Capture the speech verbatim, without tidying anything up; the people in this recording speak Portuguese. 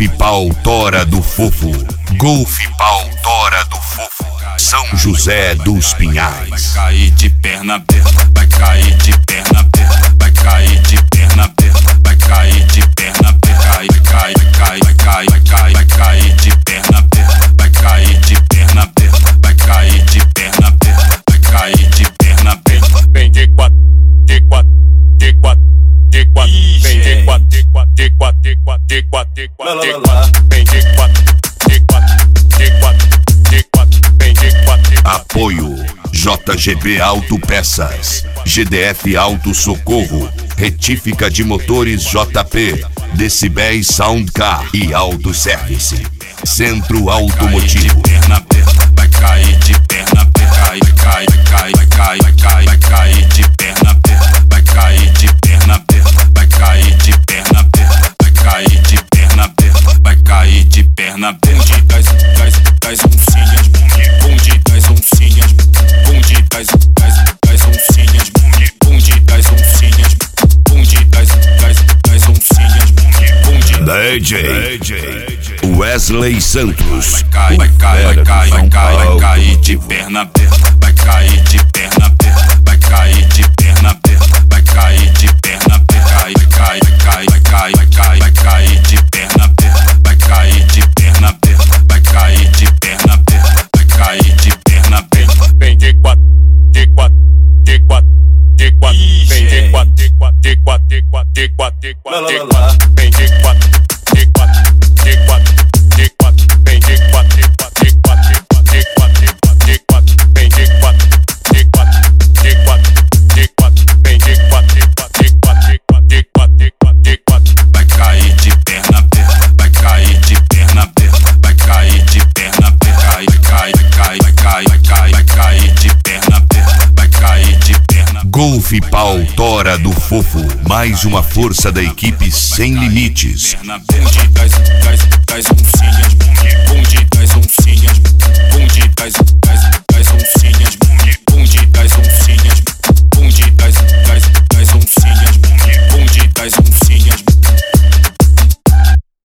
Golfe Pau Tora do Fofo. Golfe Pau Tora do Fofo. São José dos Pinhais. Vai cair de perna aberta, vai cair de perna aberta, vai cair de perna aberta, vai cair de perna aberta, vai cair, vai cair, vai cair, vai cair de perna aberta, vai cair de perna aberta, vai cair de perna aberta, vai cair de perna aberta. Vem de quatro, de quatro, de quatro, de quatro, vem de quatro, de quatro, de quatro, de quatro, de quatro, de quatro, de quatro, vem de quatro, de quatro, de quatro, de quatro, vem de quatro. Apoio J G B Autopeças, G D F Auto Socorro, Retífica de Motores J P, Decibéis Sound Car e Auto Service. Centro Automotivo. Perna aberta, vai cair de perna aberta, cai, cai, cai, vai cair, vai cair, vai cair de perna aberta, vai cair de perna aberta, vai cair de perna aberta, vai cair de perna aberta, vai cair de perna aberta. Bonde das, das, das oncinhas, bonde das oncinhas, bonde das, das, das oncinhas, bonde das oncinhas, bonde das, das, das oncinhas, bonde D J Wesley Santos. Vai cair, vai cair, vai cair, vai cair, vai cair de perna aberta, vai cair de perna aberta, vai cair de perna aberta, vai cair de perna aberta, vai cair, vai cair, vai cair, vai cair, vai cair de perna aberta, vai cair de perna aberta, vai cair de perna aberta, vai cair de perna aberta. Vem de quatro, de quatro, de quatro, de quatro, vem de quatro, de quatro, de quatro, de quatro, de quatro, de quatro, de quatro, vem de quatro, de quatro, de quatro, de quatro, vem de quatro, de quatro, de quatro, de quatro, de quatro, vem de quatro, de quatro, de quatro, de quatro, vem de quatro, de quatro, de quatro, de quatro, de quatro, de quatro, vai cair de perna aberta, vai cair de perna aberta, vai cair de perna aberta, vai cair, vai cair, vai cair, vai cair, vai cair de perna aberta, vai cair de perna. Golfe Pau Tora do Fofo, mais uma força da equipe sem limites. Bonde das, das, das oncinhas, bonde das oncinhas, bonde das, das